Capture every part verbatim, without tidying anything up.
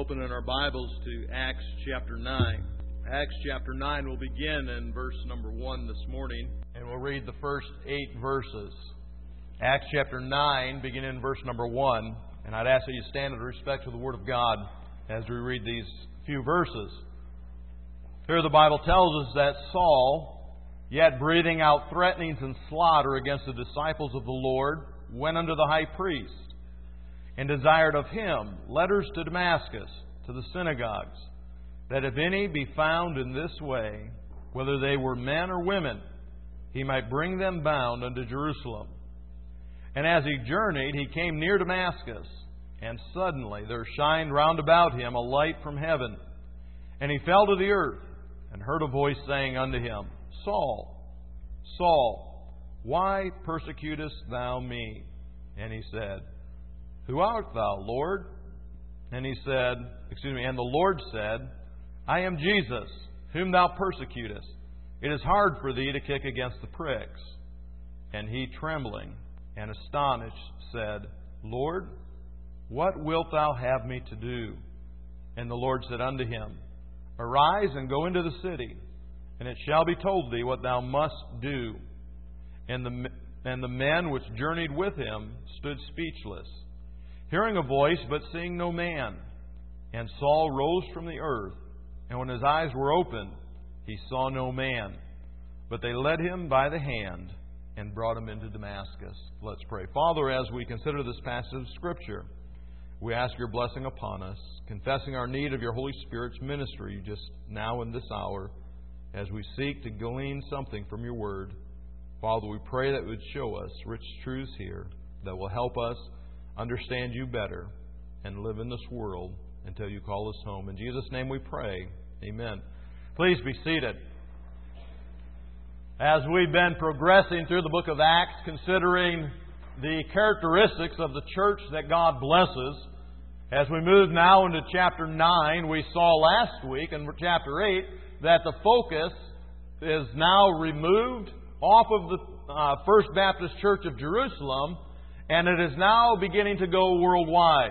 open in our Bibles to Acts chapter nine. Acts chapter nine will begin in verse number one this morning, and we'll read the first eight verses. Acts chapter nine, beginning in verse number one, and I'd ask that you stand in respect to the Word of God as we read these few verses. Here the Bible tells us that Saul, yet breathing out threatenings and slaughter against the disciples of the Lord, went unto the high priest, and desired of him letters to Damascus, to the synagogues, that if any be found in this way, whether they were men or women, he might bring them bound unto Jerusalem. And as he journeyed, he came near Damascus, and suddenly there shined round about him a light from heaven. And he fell to the earth, and heard a voice saying unto him, Saul, Saul, why persecutest thou me? And he said, Who art thou, Lord? And he said, excuse me, and the Lord said, I am Jesus, whom thou persecutest. It is hard for thee to kick against the pricks. And he, trembling and astonished, said, Lord, what wilt thou have me to do? And the Lord said unto him, Arise and go into the city, and it shall be told thee what thou must do. And the, and the men which journeyed with him stood speechless, hearing a voice, but seeing no man. And Saul rose from the earth, and when his eyes were opened, he saw no man. But they led him by the hand and brought him into Damascus. Let's pray. Father, as we consider this passage of Scripture, we ask your blessing upon us, confessing our need of your Holy Spirit's ministry just now in this hour, as we seek to glean something from your Word. Father, we pray that it would show us rich truths here that will help us understand you better and live in this world until you call us home. In Jesus' name we pray. Amen. Please be seated. As we've been progressing through the book of Acts, considering the characteristics of the church that God blesses, as we move now into chapter nine, we saw last week in chapter eight that the focus is now removed off of the uh, First Baptist Church of Jerusalem, and it is now beginning to go worldwide.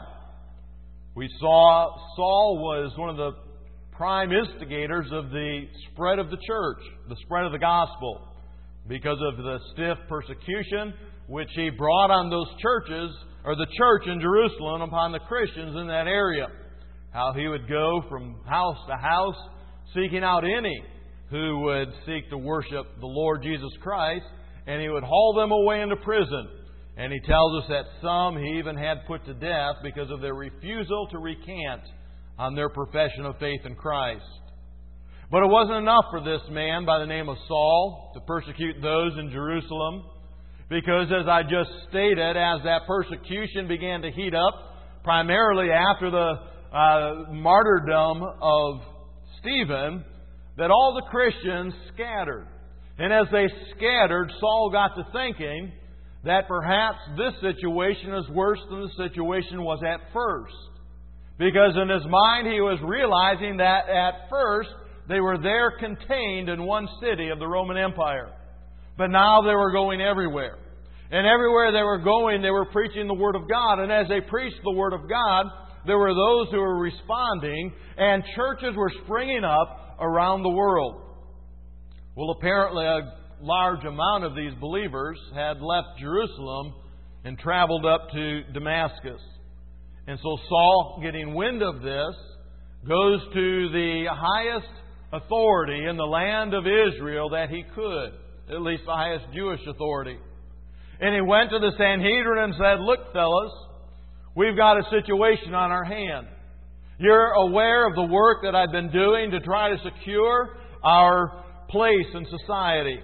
We saw Saul was one of the prime instigators of the spread of the church, the spread of the gospel, because of the stiff persecution which he brought on those churches, or the church in Jerusalem, upon the Christians in that area. How he would go from house to house, seeking out any who would seek to worship the Lord Jesus Christ, and he would haul them away into prison. And he tells us that some he even had put to death because of their refusal to recant on their profession of faith in Christ. But it wasn't enough for this man by the name of Saul to persecute those in Jerusalem, because as I just stated, as that persecution began to heat up, primarily after the uh, martyrdom of Stephen, that all the Christians scattered. And as they scattered, Saul got to thinking that perhaps this situation is worse than the situation was at first. Because in his mind he was realizing that at first they were there contained in one city of the Roman Empire. But now they were going everywhere. And everywhere they were going, they were preaching the Word of God. And as they preached the Word of God, there were those who were responding, and churches were springing up around the world. Well, apparently a large amount of these believers had left Jerusalem and traveled up to Damascus. And so Saul, getting wind of this, goes to the highest authority in the land of Israel that he could, at least the highest Jewish authority. And he went to the Sanhedrin and said, Look, fellas, we've got a situation on our hand. You're aware of the work that I've been doing to try to secure our place in society.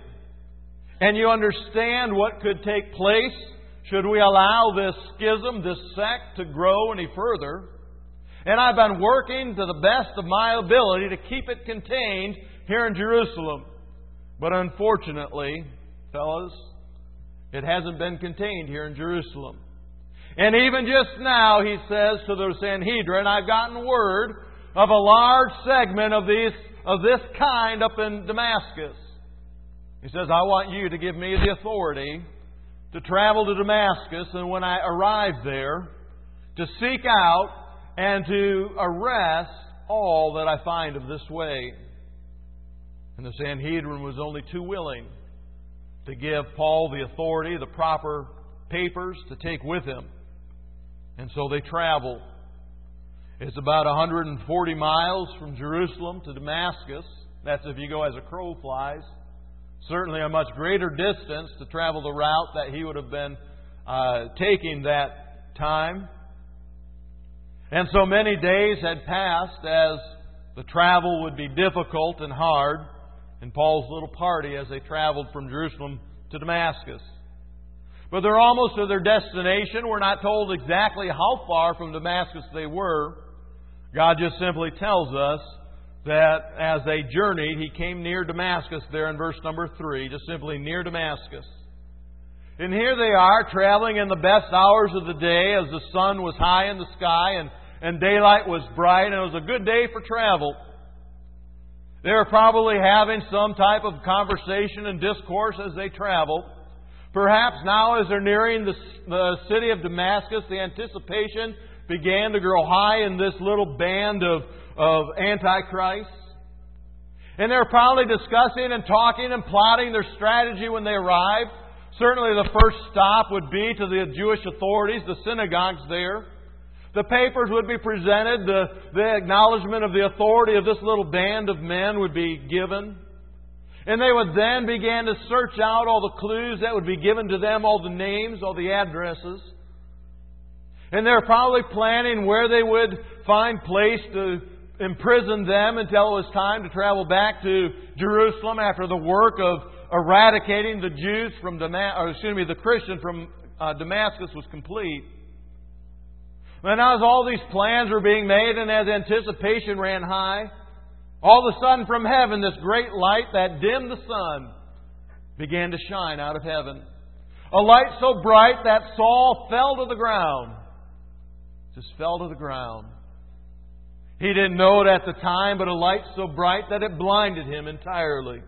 And you understand what could take place should we allow this schism, this sect, to grow any further. And I've been working to the best of my ability to keep it contained here in Jerusalem. But unfortunately, fellas, it hasn't been contained here in Jerusalem. And even just now, he says to the Sanhedrin, I've gotten word of a large segment of these of this kind up in Damascus. He says, I want you to give me the authority to travel to Damascus, and when I arrive there, to seek out and to arrest all that I find of this way. And the Sanhedrin was only too willing to give Paul the authority, the proper papers to take with him. And so they travel. It's about one hundred forty miles from Jerusalem to Damascus. That's if you go as a crow flies. Certainly a much greater distance to travel the route that he would have been uh, taking that time. And so many days had passed as the travel would be difficult and hard in Paul's little party as they traveled from Jerusalem to Damascus. But they're almost to their destination. We're not told exactly how far from Damascus they were. God just simply tells us that as they journeyed, He came near Damascus there in verse number three, just simply near Damascus. And here they are, traveling in the best hours of the day as the sun was high in the sky and, and daylight was bright, and it was a good day for travel. They were probably having some type of conversation and discourse as they traveled. Perhaps now as they're nearing the, the city of Damascus, the anticipation began to grow high in this little band of, of Antichrists. And they're probably discussing and talking and plotting their strategy when they arrived. Certainly the first stop would be to the Jewish authorities, the synagogues there. The papers would be presented. The, the acknowledgement of the authority of this little band of men would be given. And they would then begin to search out all the clues that would be given to them, all the names, all the addresses. And they're probably planning where they would find place to imprison them until it was time to travel back to Jerusalem after the work of eradicating the Jews from Damascus, or excuse me, the Christian from uh, Damascus was complete. And as all these plans were being made and as anticipation ran high, all of a sudden from heaven, this great light that dimmed the sun began to shine out of heaven. A light so bright that Saul fell to the ground. Just fell to the ground. He didn't know it at the time, but a light so bright that it blinded him entirely.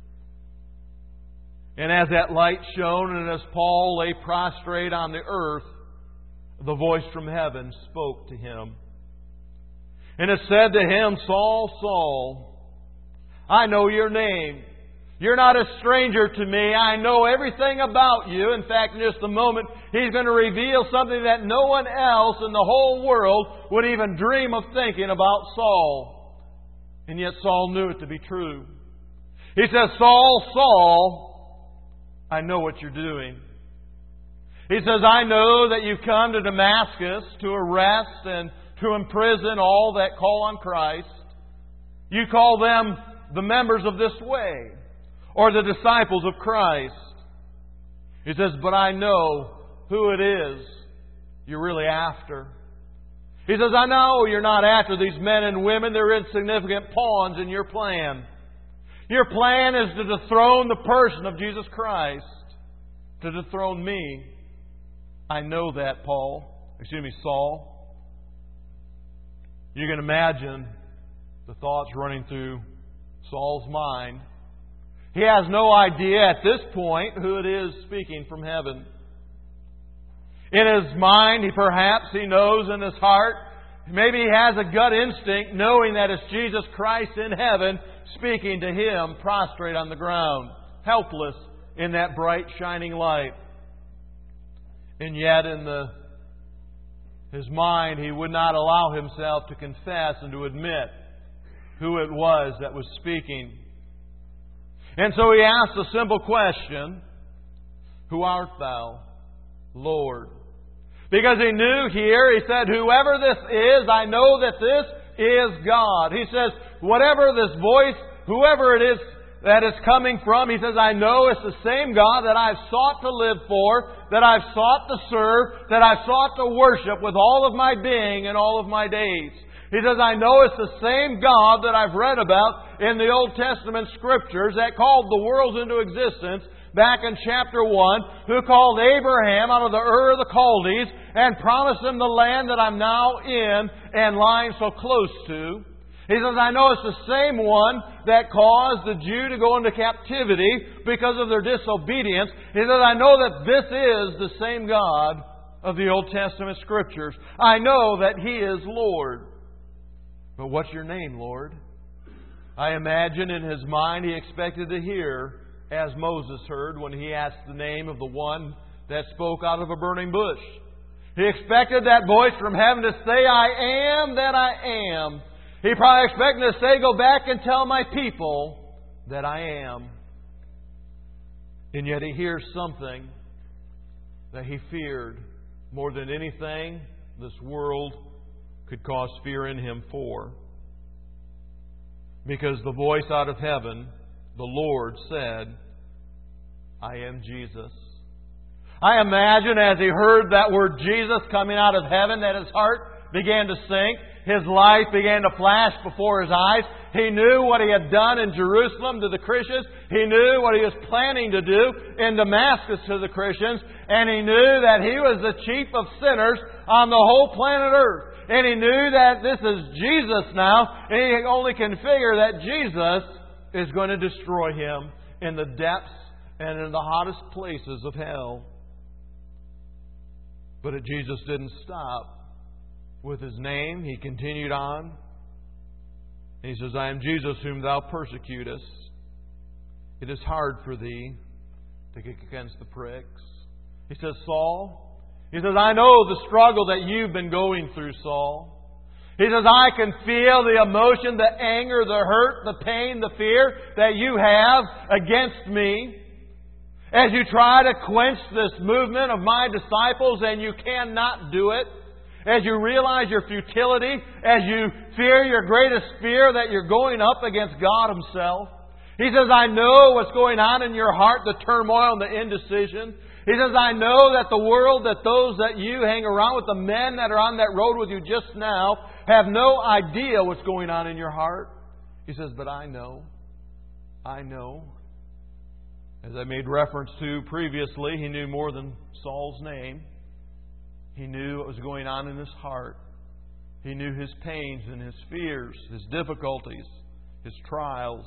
And as that light shone, and as Paul lay prostrate on the earth, the voice from heaven spoke to him. And it said to him, Saul, Saul, I know your name. You're not a stranger to me. I know everything about you. In fact, in just a moment, He's going to reveal something that no one else in the whole world would even dream of thinking about Saul. And yet Saul knew it to be true. He says, Saul, Saul, I know what you're doing. He says, I know that you've come to Damascus to arrest and to imprison all that call on Christ. You call them the members of this way, or the disciples of Christ. He says, but I know who it is you're really after. He says, I know you're not after these men and women. They're insignificant pawns in your plan. Your plan is to dethrone the person of Jesus Christ, to dethrone me. I know that, Paul. Excuse me, Saul. You can imagine the thoughts running through Saul's mind. He has no idea at this point who it is speaking from heaven. In his mind, he perhaps he knows in his heart, maybe he has a gut instinct knowing that it's Jesus Christ in heaven speaking to him prostrate on the ground, helpless in that bright shining light. And yet in the his mind, he would not allow himself to confess and to admit who it was that was speaking. And so he asked a simple question, Who art thou, Lord? Because he knew here, he said, whoever this is, I know that this is God. He says, whatever this voice, whoever it is that is coming from, he says, I know it's the same God that I've sought to live for, that I've sought to serve, that I've sought to worship with all of my being and all of my days. He says, I know it's the same God that I've read about in the Old Testament Scriptures that called the worlds into existence back in chapter one, who called Abraham out of the Ur of the Chaldees and promised him the land that I'm now in and lying so close to. He says, I know it's the same one that caused the Jew to go into captivity because of their disobedience. He says, I know that this is the same God of the Old Testament Scriptures. I know that He is Lord. But what's your name, Lord? I imagine in his mind he expected to hear, as Moses heard when he asked the name of the one that spoke out of a burning bush. He expected that voice from heaven to say, I am that I am. He probably expected to say, go back and tell my people that I am. And yet he hears something that he feared more than anything this world could cause fear in him for. Because the voice out of heaven, the Lord said, I am Jesus. I imagine as he heard that word Jesus coming out of heaven that his heart began to sink. His life began to flash before his eyes. He knew what he had done in Jerusalem to the Christians. He knew what he was planning to do in Damascus to the Christians. And he knew that he was the chief of sinners on the whole planet Earth. And he knew that this is Jesus now. And he only can figure that Jesus is going to destroy him in the depths and in the hottest places of hell. But Jesus didn't stop with his name. He continued on. And he says, I am Jesus whom thou persecutest. It is hard for thee to kick against the pricks. He says, Saul, he says, I know the struggle that you've been going through, Saul. He says, I can feel the emotion, the anger, the hurt, the pain, the fear that you have against me. As you try to quench this movement of my disciples and you cannot do it. As you realize your futility. As you fear your greatest fear that you're going up against God Himself. He says, I know what's going on in your heart, the turmoil and the indecision. He says, I know that the world, that those that you hang around with, the men that are on that road with you just now, have no idea what's going on in your heart. He says, but I know. I know. As I made reference to previously, he knew more than Saul's name. He knew what was going on in his heart. He knew his pains and his fears, his difficulties, his trials.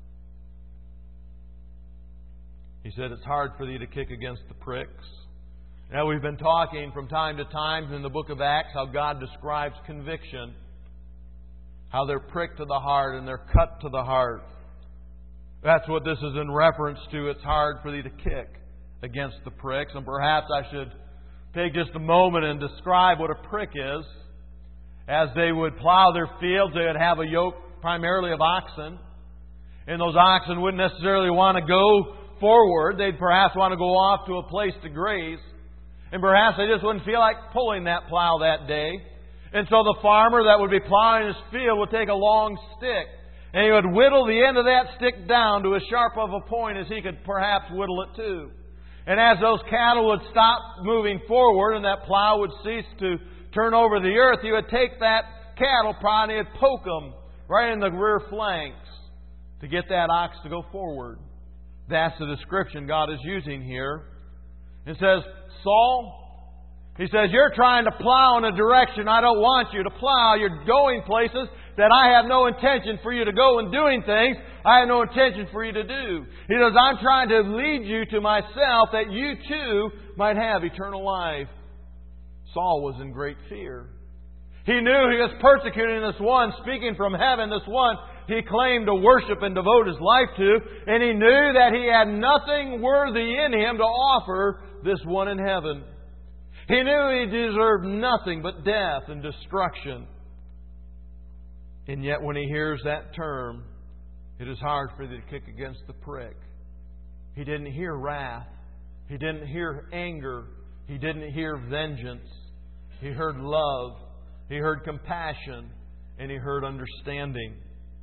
He said, it's hard for thee to kick against the pricks. Now, we've been talking from time to time in the book of Acts how God describes conviction. How they're pricked to the heart and they're cut to the heart. That's what this is in reference to. It's hard for thee to kick against the pricks. And perhaps I should take just a moment and describe what a prick is. As they would plow their fields, they would have a yoke primarily of oxen. And those oxen wouldn't necessarily want to go forward. They'd perhaps want to go off to a place to graze. And perhaps they just wouldn't feel like pulling that plow that day. And so the farmer that would be plowing his field would take a long stick. And he would whittle the end of that stick down to as sharp of a point as he could perhaps whittle it to. And as those cattle would stop moving forward and that plow would cease to turn over the earth, he would take that cattle prod and he'd poke them right in the rear flanks to get that ox to go forward. That's the description God is using here. It says, Saul, he says, you're trying to plow in a direction I don't want you to plow. You're going places that I have no intention for you to go, and doing things I have no intention for you to do. He says, I'm trying to lead you to myself that you too might have eternal life. Saul was in great fear. He knew he was persecuting this one, speaking from heaven, this one he claimed to worship and devote his life to, and he knew that he had nothing worthy in him to offer this one in heaven. He knew he deserved nothing but death and destruction. And yet when he hears that term, it is hard for you to kick against the prick. He didn't hear wrath. He didn't hear anger. He didn't hear vengeance. He heard love. He heard compassion. And he heard understanding.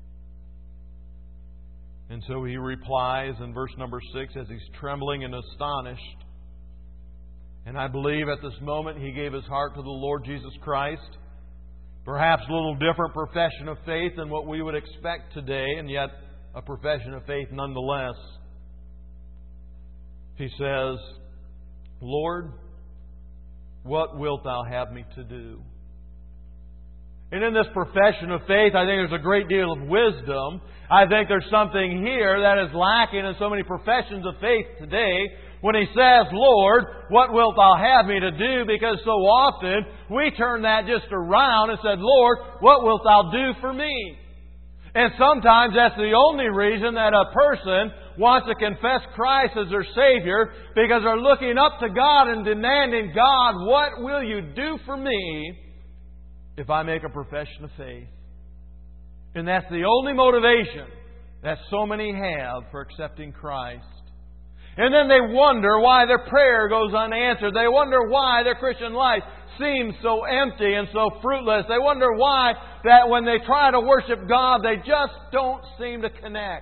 And so he replies in verse number six as he's trembling and astonished. And I believe at this moment he gave his heart to the Lord Jesus Christ. Perhaps a little different profession of faith than what we would expect today, and yet a profession of faith nonetheless. He says, Lord, what wilt thou have me to do? And in this profession of faith, I think there's a great deal of wisdom. I think there's something here that is lacking in so many professions of faith today. when He says, Lord, what wilt Thou have me to do? Because so often we turn that just around and said, Lord, what wilt Thou do for me? And sometimes that's the only reason that a person wants to confess Christ as their Savior, because they're looking up to God and demanding, God, what will You do for me if I make a profession of faith? And that's the only motivation that so many have for accepting Christ. And then they wonder why their prayer goes unanswered. They wonder why their Christian life seems so empty and so fruitless. They wonder why that when they try to worship God, they just don't seem to connect.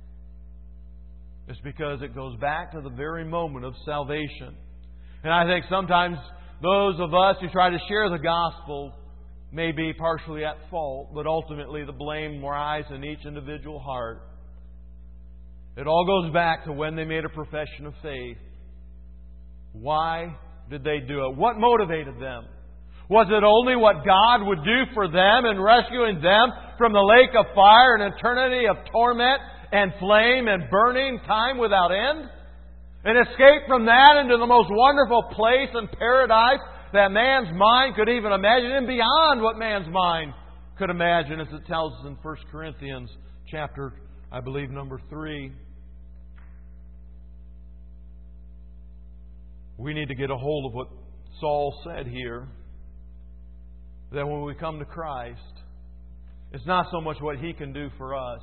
It's because it goes back to the very moment of salvation. And I think sometimes those of us who try to share the gospel may be partially at fault, but ultimately the blame lies in each individual heart. It all goes back to when they made a profession of faith. Why did they do it? What motivated them? Was it only what God would do for them in rescuing them from the lake of fire and eternity of torment and flame and burning time without end? An escape from that into the most wonderful place in paradise that man's mind could even imagine, and beyond what man's mind could imagine, as it tells us in First Corinthians chapter, I believe, number three. We need to get a hold of what Saul said here, that when we come to Christ, it's not so much what He can do for us.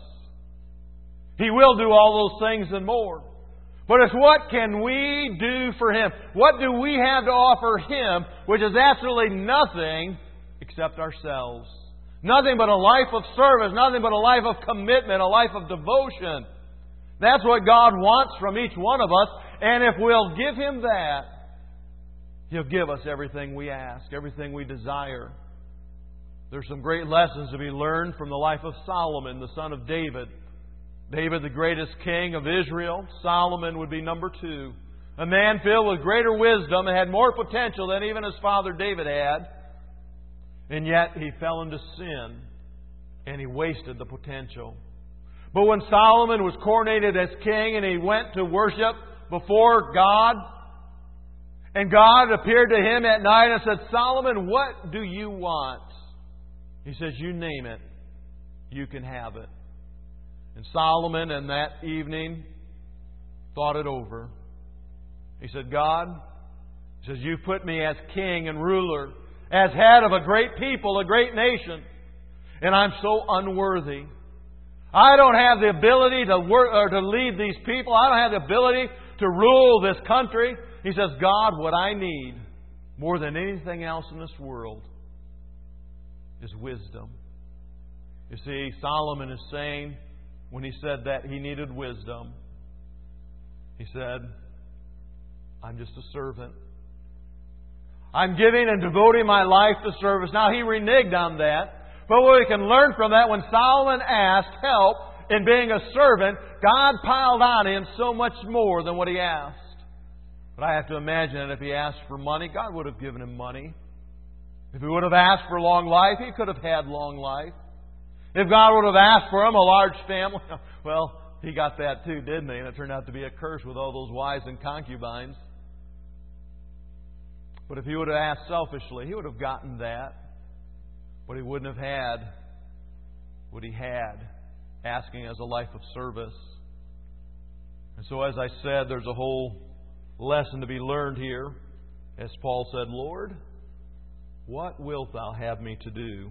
He will do all those things and more. But it's what can we do for Him? What do we have to offer Him, which is absolutely nothing except ourselves? Nothing but a life of service, nothing but a life of commitment, a life of devotion. That's what God wants from each one of us. And if we'll give Him that, He'll give us everything we ask, everything we desire. There's some great lessons to be learned from the life of Solomon, the son of David. David, the greatest king of Israel. Solomon would be number two. A man filled with greater wisdom and had more potential than even his father David had. And yet he fell into sin and he wasted the potential. But when Solomon was coronated as king and he went to worship before God, and God appeared to him at night and said, Solomon, what do you want? He says, you name it. You can have it. And Solomon, in that evening, thought it over. He said, God, he says, you put me as king and ruler, as head of a great people, a great nation, and I'm so unworthy. I don't have the ability to work or to lead these people. I don't have the ability to rule this country. He says, God, what I need more than anything else in this world is wisdom. You see, Solomon is saying, when he said that he needed wisdom, he said, I'm just a servant. I'm giving and devoting my life to service. Now, he reneged on that. But what we can learn from that, when Solomon asked help in being a servant, God piled on him so much more than what he asked. But I have to imagine that if he asked for money, God would have given him money. If he would have asked for long life, he could have had long life. If God would have asked for him a large family, well, he got that too, didn't he? And it turned out to be a curse with all those wives and concubines. But if he would have asked selfishly, he would have gotten that. But he wouldn't have had what he had, asking as a life of service. And so, as I said, there's a whole lesson to be learned here. As Paul said, Lord, what wilt Thou have me to do?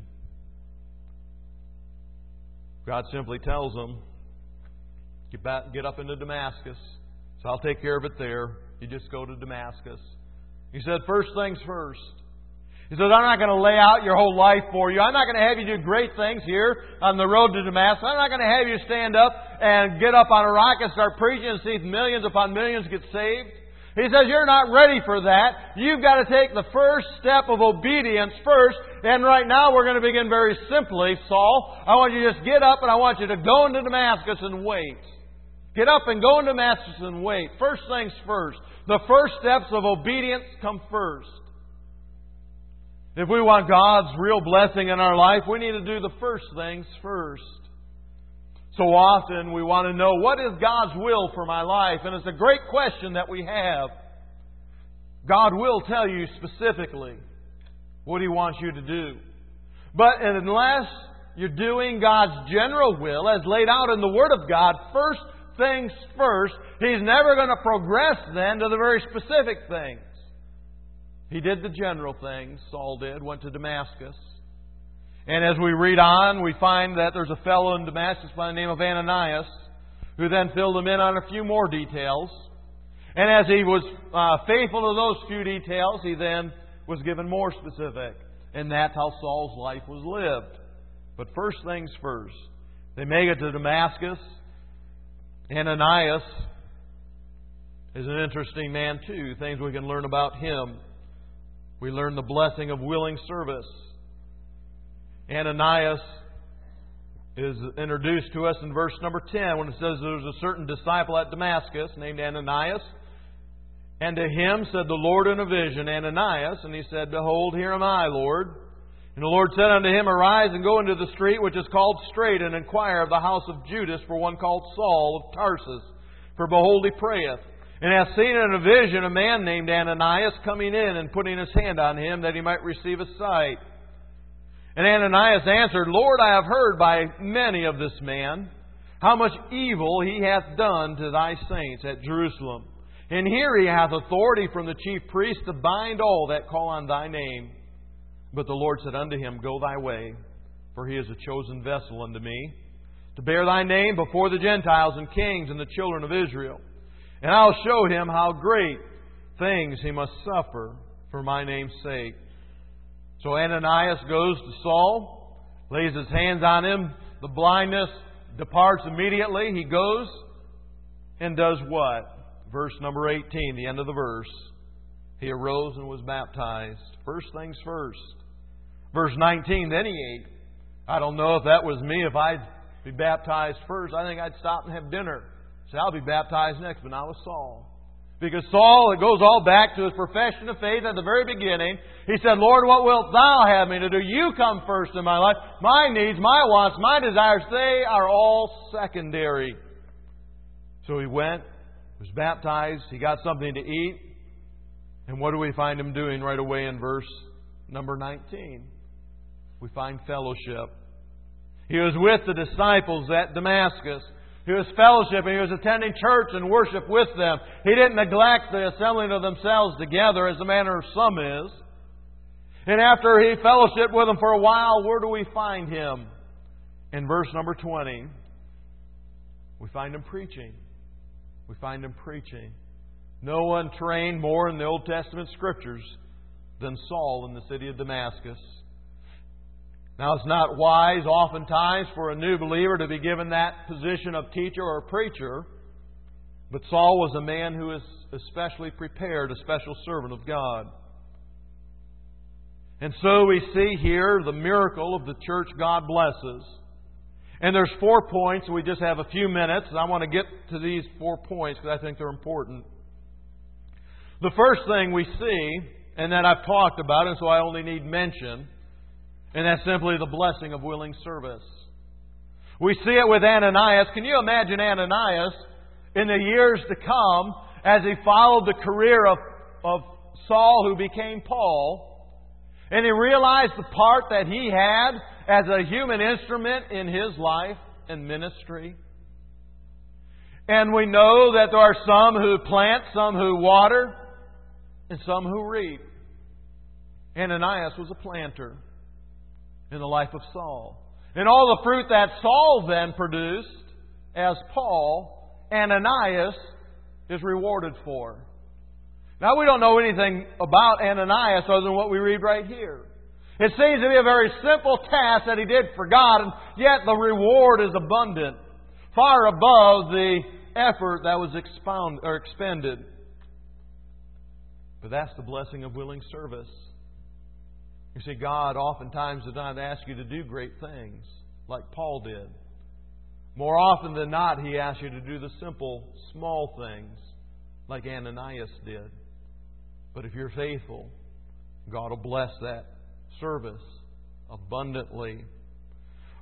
God simply tells him, get, back, get up into Damascus. So I'll take care of it there. You just go to Damascus. He said, first things first. He says, I'm not going to lay out your whole life for you. I'm not going to have you do great things here on the road to Damascus. I'm not going to have you stand up and get up on a rock and start preaching and see millions upon millions get saved. He says, you're not ready for that. You've got to take the first step of obedience first. And right now we're going to begin very simply, Saul. I want you to just get up and I want you to go into Damascus and wait. Get up and go into Damascus and wait. First things first. The first steps of obedience come first. If we want God's real blessing in our life, we need to do the first things first. So often we want to know, what is God's will for my life? And it's a great question that we have. God will tell you specifically what He wants you to do. But unless you're doing God's general will as laid out in the Word of God, first things first, He's never going to progress then to the very specific things. He did the general things, Saul did, went to Damascus. And as we read on, we find that there's a fellow in Damascus by the name of Ananias, who then filled him in on a few more details. And as he was uh, faithful to those few details, he then was given more specific. And that's how Saul's life was lived. But first things first. They make it to Damascus. Ananias is an interesting man too. Things we can learn about him. We learn the blessing of willing service. Ananias is introduced to us in verse number ten when it says there was a certain disciple at Damascus named Ananias. And to him said the Lord in a vision, Ananias. And he said, Behold, here am I, Lord. And the Lord said unto him, Arise and go into the street which is called Straight, and inquire of the house of Judas for one called Saul of Tarsus. For behold, he prayeth. And hath seen in a vision a man named Ananias coming in and putting his hand on him that he might receive his sight. And Ananias answered, Lord, I have heard by many of this man how much evil he hath done to thy saints at Jerusalem. And here he hath authority from the chief priest to bind all that call on thy name. But the Lord said unto him, Go thy way, for he is a chosen vessel unto me, to bear thy name before the Gentiles and kings and the children of Israel. And I'll show him how great things he must suffer for my name's sake. So Ananias goes to Saul, lays his hands on him. The blindness departs immediately. He goes and does what? Verse number eighteen, the end of the verse. He arose and was baptized. First things first. Verse nineteen, then he ate. I don't know if that was me. If I'd be baptized first, I think I'd stop and have dinner. Say, I'll be baptized next, but not with Saul. Because Saul, it goes all back to his profession of faith at the very beginning. He said, Lord, what wilt Thou have me to do? You come first in my life. My needs, my wants, my desires, they are all secondary. So he went, was baptized, he got something to eat. And what do we find him doing right away in verse number nineteen? We find fellowship. He was with the disciples at Damascus. He was fellowshipping. He was attending church and worship with them. He didn't neglect the assembling of themselves together as the manner of some is. And after he fellowshiped with them for a while, where do we find him? In verse number twenty, we find him preaching. We find him preaching. No one trained more in the Old Testament Scriptures than Saul in the city of Damascus. Now, it's not wise oftentimes for a new believer to be given that position of teacher or preacher, but Saul was a man who is especially prepared, a special servant of God. And so we see here the miracle of the church God blesses. And there's four points. We just have a few minutes, and I want to get to these four points because I think they're important. The first thing we see, and that I've talked about, and so I only need mention, and that's simply the blessing of willing service. We see it with Ananias. Can you imagine Ananias in the years to come as he followed the career of, of Saul, who became Paul, and he realized the part that he had as a human instrument in his life and ministry? And we know that there are some who plant, some who water, and some who reap. Ananias was a planter in the life of Saul. And all the fruit that Saul then produced as Paul, Ananias is rewarded for. Now, we don't know anything about Ananias other than what we read right here. It seems to be a very simple task that he did for God, and yet the reward is abundant, far above the effort that was expound, or expended. But that's the blessing of willing service. You see, God oftentimes does not ask you to do great things like Paul did. More often than not, He asks you to do the simple, small things like Ananias did. But if you're faithful, God will bless that service abundantly.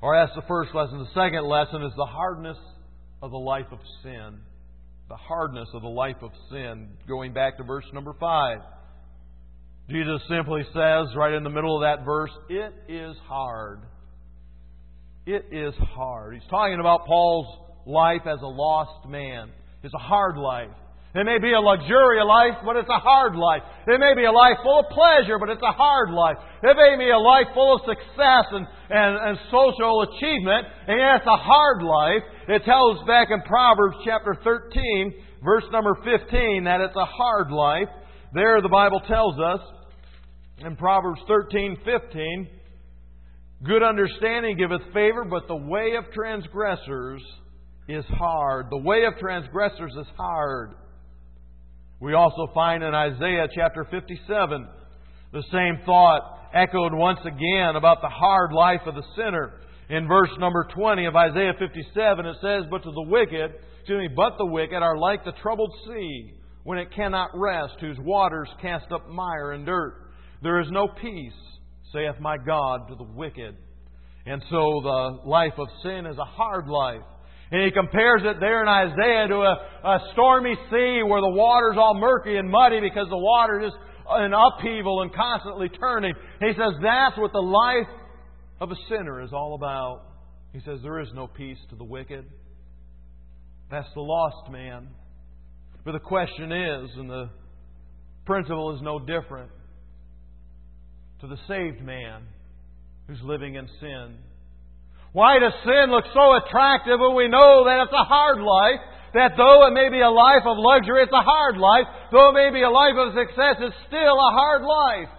Or that's the first lesson. The second lesson is the hardness of the life of sin. The hardness of the life of sin. Going back to verse number five. Jesus simply says, right in the middle of that verse, it is hard. It is hard. He's talking about Paul's life as a lost man. It's a hard life. It may be a luxurious life, but it's a hard life. It may be a life full of pleasure, but it's a hard life. It may be a life full of success and, and, and social achievement, and yet it's a hard life. It tells us back in Proverbs chapter thirteen, verse number fifteen, that it's a hard life. There the Bible tells us, in Proverbs thirteen fifteen, good understanding giveth favor, but the way of transgressors is hard. The way of transgressors is hard. We also find in Isaiah chapter fifty-seven the same thought echoed once again about the hard life of the sinner. In verse number twenty of Isaiah fifty-seven it says, But to the wicked, excuse me, but the wicked are like the troubled sea, when it cannot rest, whose waters cast up mire and dirt. There is no peace, saith my God, to the wicked. And so the life of sin is a hard life. And he compares it there in Isaiah to a, a stormy sea where the water's all murky and muddy because the water is in upheaval and constantly turning. He says that's what the life of a sinner is all about. He says there is no peace to the wicked. That's the lost man. But the question is, and the principle is no different, to the saved man who's living in sin. Why does sin look so attractive when we know that it's a hard life? That though it may be a life of luxury, it's a hard life. Though it may be a life of success, it's still a hard life.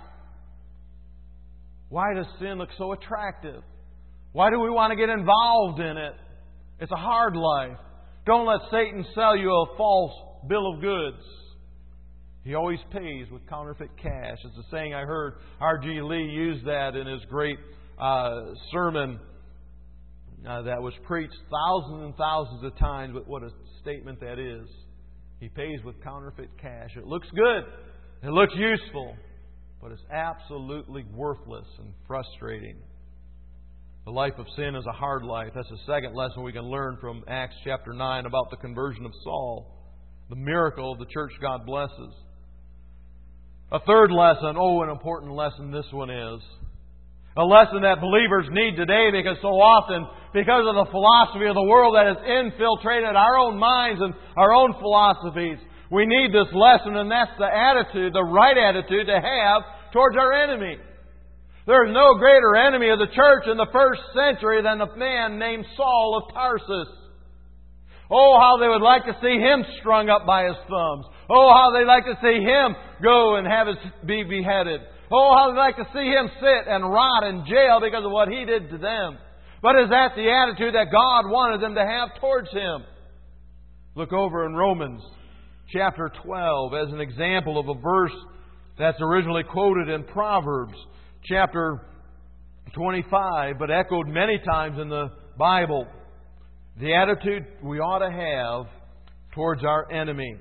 Why does sin look so attractive? Why do we want to get involved in it? It's a hard life. Don't let Satan sell you a false bill of goods. He always pays with counterfeit cash. It's a saying I heard R G Lee use that in his great uh, sermon uh, that was preached thousands and thousands of times. But what a statement that is. He pays with counterfeit cash. It looks good. It looks useful. But it's absolutely worthless and frustrating. The life of sin is a hard life. That's the second lesson we can learn from Acts chapter nine about the conversion of Saul. The miracle of the church God blesses. A third lesson, oh, an important lesson this one is. A lesson that believers need today because so often, because of the philosophy of the world that has infiltrated our own minds and our own philosophies, we need this lesson, and that's the attitude, the right attitude to have towards our enemy. There is no greater enemy of the church in the first century than a man named Saul of Tarsus. Oh, how they would like to see him strung up by his thumbs. Oh, how they'd like to see him go and have his be beheaded. Oh, how they'd like to see him sit and rot in jail because of what he did to them. But is that the attitude that God wanted them to have towards him? Look over in Romans chapter twelve as an example of a verse that's originally quoted in Proverbs chapter twenty-five, but echoed many times in the Bible. The attitude we ought to have towards our enemy.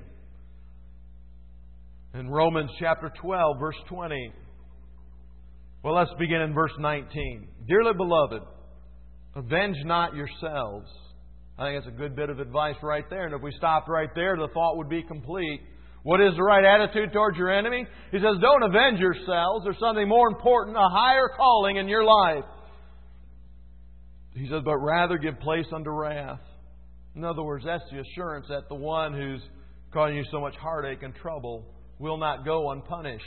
In Romans chapter twelve, verse twenty. Well, let's begin in verse nineteen. Dearly beloved, avenge not yourselves. I think that's a good bit of advice right there. And if we stopped right there, the thought would be complete. What is the right attitude towards your enemy? He says, don't avenge yourselves. There's something more important, a higher calling in your life. He says, but rather give place unto wrath. In other words, that's the assurance that the one who's causing you so much heartache and trouble will not go unpunished.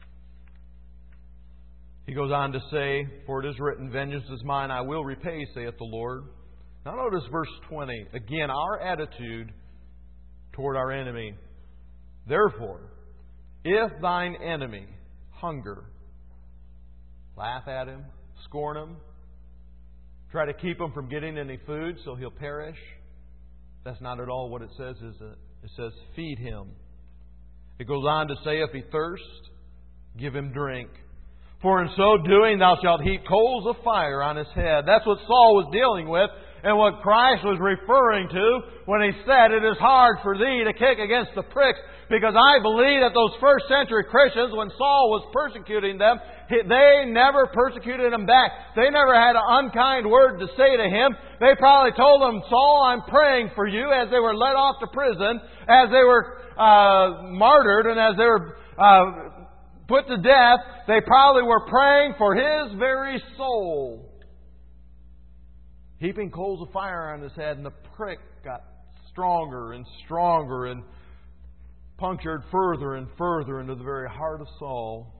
He goes on to say, for it is written, vengeance is mine, I will repay, saith the Lord. Now notice verse twenty. Again, our attitude toward our enemy. Therefore, if thine enemy hunger, laugh at him, scorn him, try to keep him from getting any food so he'll perish. That's not at all what it says, is it? It says, feed him. It goes on to say, if he thirst, give him drink. For in so doing thou shalt heap coals of fire on his head. That's what Saul was dealing with and what Christ was referring to when He said, "It is hard for thee to kick against the pricks," because I believe that those first century Christians, when Saul was persecuting them, they never persecuted him back. They never had an unkind word to say to him. They probably told him, "Saul, I'm praying for you," as they were led off to prison, as they were uh, martyred, and as they were uh, put to death. They probably were praying for his very soul. Heaping coals of fire on his head, and the prick got stronger and stronger and punctured further and further into the very heart of Saul.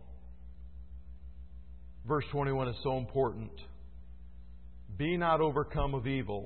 Verse twenty-one is so important. "Be not overcome of evil,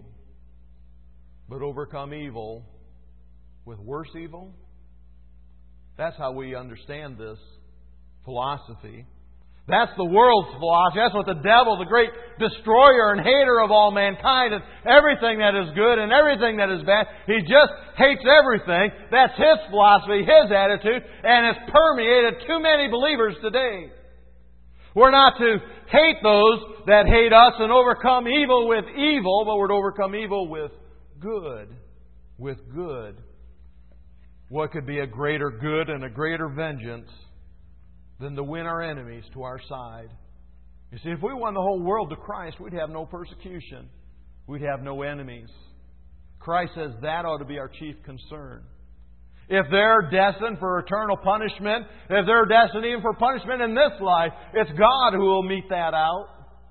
but overcome evil with worse evil." That's how we understand this philosophy. That's the world's philosophy. That's what the devil, the great destroyer and hater of all mankind and everything that is good and everything that is bad, he just hates everything. That's his philosophy, his attitude, and it's permeated too many believers today. We're not to hate those that hate us and overcome evil with evil, but we're to overcome evil with good. With good. What could be a greater good and a greater vengeance than to win our enemies to our side? You see, if we won the whole world to Christ, we'd have no persecution. We'd have no enemies. Christ says that ought to be our chief concern. If they're destined for eternal punishment, if they're destined even for punishment in this life, it's God who will mete that out.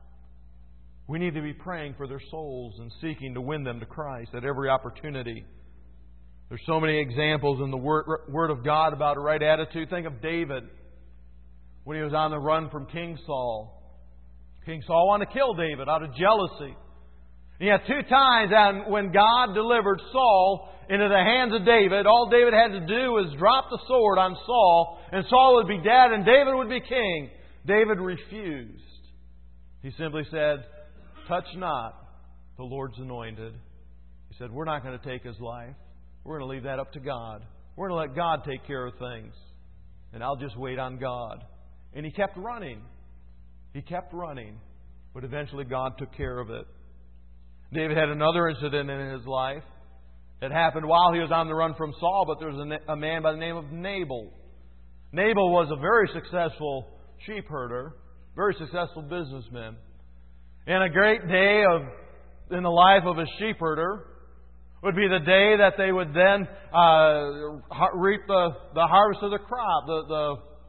We need to be praying for their souls and seeking to win them to Christ at every opportunity. There's so many examples in the Word, Word of God about a right attitude. Think of David when he was on the run from King Saul. King Saul wanted to kill David out of jealousy. He had two times and when God delivered Saul into the hands of David, all David had to do was drop the sword on Saul, and Saul would be dead and David would be king. David refused. He simply said, "Touch not the Lord's anointed." He said, "We're not going to take his life. We're going to leave that up to God. We're going to let God take care of things. And I'll just wait on God." And he kept running. He kept running. But eventually God took care of it. David had another incident in his life. It happened while he was on the run from Saul, but there was a, a man by the name of Nabal. Nabal was a very successful sheep herder, very successful businessman. And a great day of in the life of a sheep herder would be the day that they would then uh, reap the, the harvest of the crop. The, the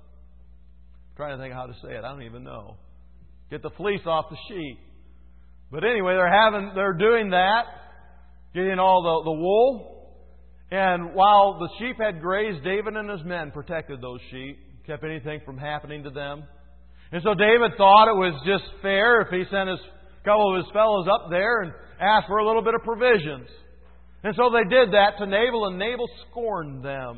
I'm trying to think how to say it. I don't even know. Get the fleece off the sheep. But anyway, they're having they're doing that, getting all the, the wool. And while the sheep had grazed, David and his men protected those sheep, kept anything from happening to them. And so David thought it was just fair if he sent his couple of his fellows up there and asked for a little bit of provisions. And so they did that to Nabal, and Nabal scorned them.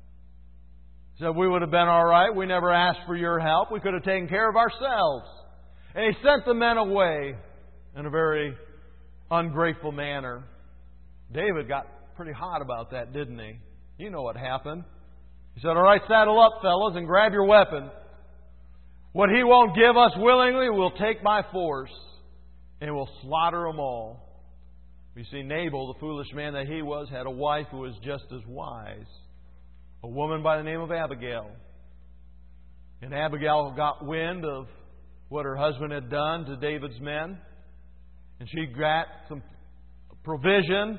He said, "We would have been all right. We never asked for your help. We could have taken care of ourselves." And he sent the men away in a very ungrateful manner. David got pretty hot about that, didn't he? You know what happened. He said, "All right, saddle up, fellas, and grab your weapon. What he won't give us willingly, we'll take by force, and we'll slaughter them all." You see, Nabal, the foolish man that he was, had a wife who was just as wise. A woman by the name of Abigail. And Abigail got wind of what her husband had done to David's men. And she got some provision.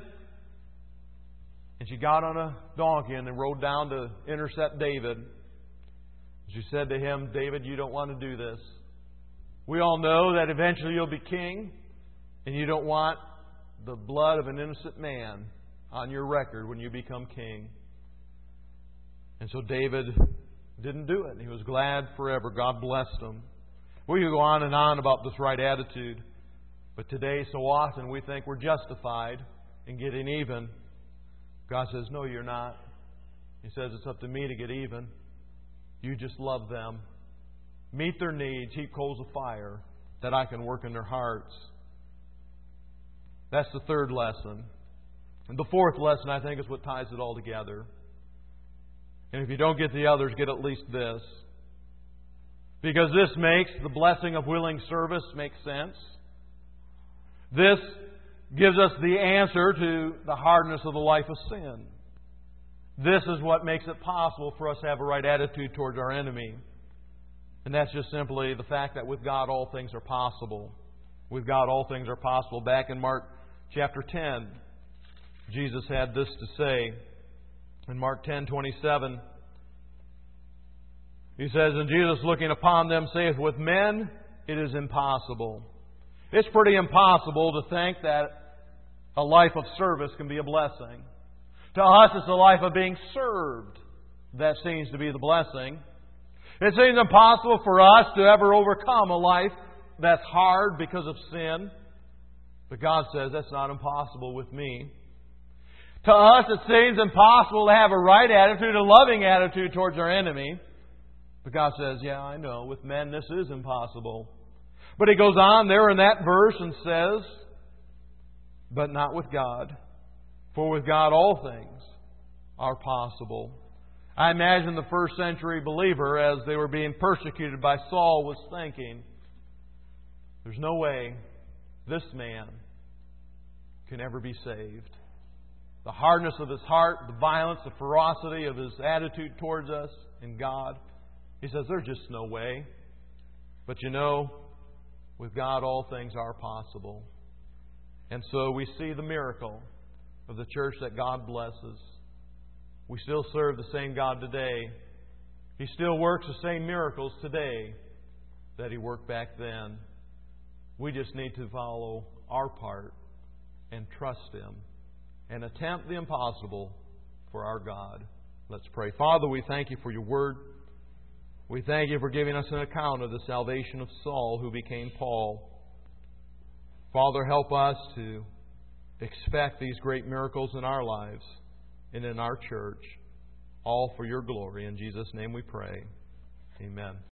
And she got on a donkey and then rode down to intercept David. She said to him, "David, you don't want to do this. We all know that eventually you'll be king. And you don't want the blood of an innocent man on your record when you become king." And so David didn't do it. He was glad forever. God blessed him. We could go on and on about this right attitude. But today, so often, we think we're justified in getting even. God says, "No, you're not." He says, "It's up to me to get even. You just love them. Meet their needs. Heap coals of fire that I can work in their hearts." That's the third lesson. And the fourth lesson, I think, is what ties it all together. And if you don't get the others, get at least this. Because this makes the blessing of willing service make sense. This gives us the answer to the hardness of the life of sin. This is what makes it possible for us to have a right attitude towards our enemy. And that's just simply the fact that with God all things are possible. With God all things are possible. Back in Mark chapter ten, Jesus had this to say. In Mark ten twenty-seven, He says, "And Jesus looking upon them saith, With men it is impossible." It's pretty impossible to think that a life of service can be a blessing. To us, it's a life of being served that seems to be the blessing. It seems impossible for us to ever overcome a life that's hard because of sin. But God says that's not impossible with me. To us, it seems impossible to have a right attitude, a loving attitude towards our enemy. But God says, yeah, I know, with men this is impossible. But He goes on there in that verse and says, but not with God. For with God all things are possible. I imagine the first century believer, as they were being persecuted by Saul, was thinking, there's no way this man can ever be saved. The hardness of his heart, the violence, the ferocity of his attitude towards us and God. He says, there's just no way. But you know, with God all things are possible. And so we see the miracle of the church that God blesses. We still serve the same God today. He still works the same miracles today that He worked back then. We just need to follow our part and trust Him and attempt the impossible for our God. Let's pray. Father, we thank You for Your Word. We thank You for giving us an account of the salvation of Saul, who became Paul. Father, help us to expect these great miracles in our lives and in our church, all for Your glory. In Jesus' name we pray. Amen.